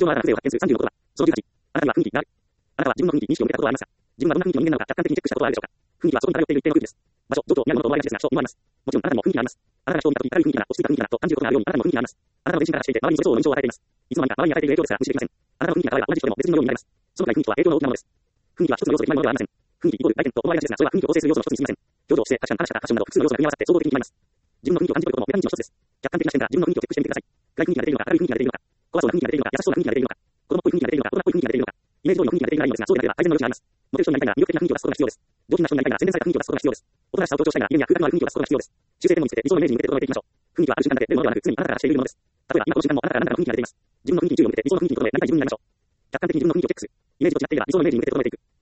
上のあなたの風を発見する36は、その18、あなたには雰囲気がある。あなたは自分の雰囲気に意識を向けたことはありますか？自分はどんな雰囲気の人間なのか客観的にチェックしたことはあるでしょうか？雰囲気はそこに漂っている一定の空気です。場所、状況にあるものと思われがちですが、人にもあります。もちろんあなたにも雰囲気があります。あなたが人を見たとき、明るい雰囲気だな、落ち着いた雰囲気だなと感じることがあるように、あなたにも雰囲気があります。あなたの全身からしていて、周りにそれ相応の印象を与えています。いつの間にか周りに与えている影響ですら無視できません。あなたの雰囲気が変われば同じ人でも別人のようになります。そのくらい雰囲気は影響の大きなものです。雰囲気は一つの要素で決まるものではありません。雰囲気イコール外見と思われがちですが、それは雰囲気を構成する要素の一つに過ぎません。表情、姿勢、ファッション、話し方、ファッションなど複数の要素が組み合わさって総合的に決まります。自分の雰囲気を感じ取ることもメタ認知の一つです。客観的な視点から自分の雰囲気をチェックしてみてください。外雰囲気が出ているのか、明るい雰囲気が出ているのか、怖そうな雰囲気が出ているのか、優しそうな雰囲気が出ているのか、子供っぽい雰囲気が出ているのか、大人っぽい雰囲気が出ているのか、イメージ通りの雰囲気が出ていないのですが、そうでなければ改善の余地があります。モテる人になりたいな、魅力的な雰囲気を出すことが必要です。上品な人になりたいな、洗練された雰囲気を出すことが必要です。おとなしさを強調したいなら、家には空間のある雰囲気を出すことが必要です。修正点を見つけて理想のイメージに向けて整えていきましょう。雰囲気はある瞬間だけ出るものではなく、常にあなたからしているものです。例えば今この瞬間もあなたから何かの雰囲気が出ています。自分の雰囲気に注意を向けて理想の雰囲気に整え、なりたい自分になりましょう。客観的に自分の雰囲気をチェックする。イメージと違っていれば理想のイメージに向けて整えていく。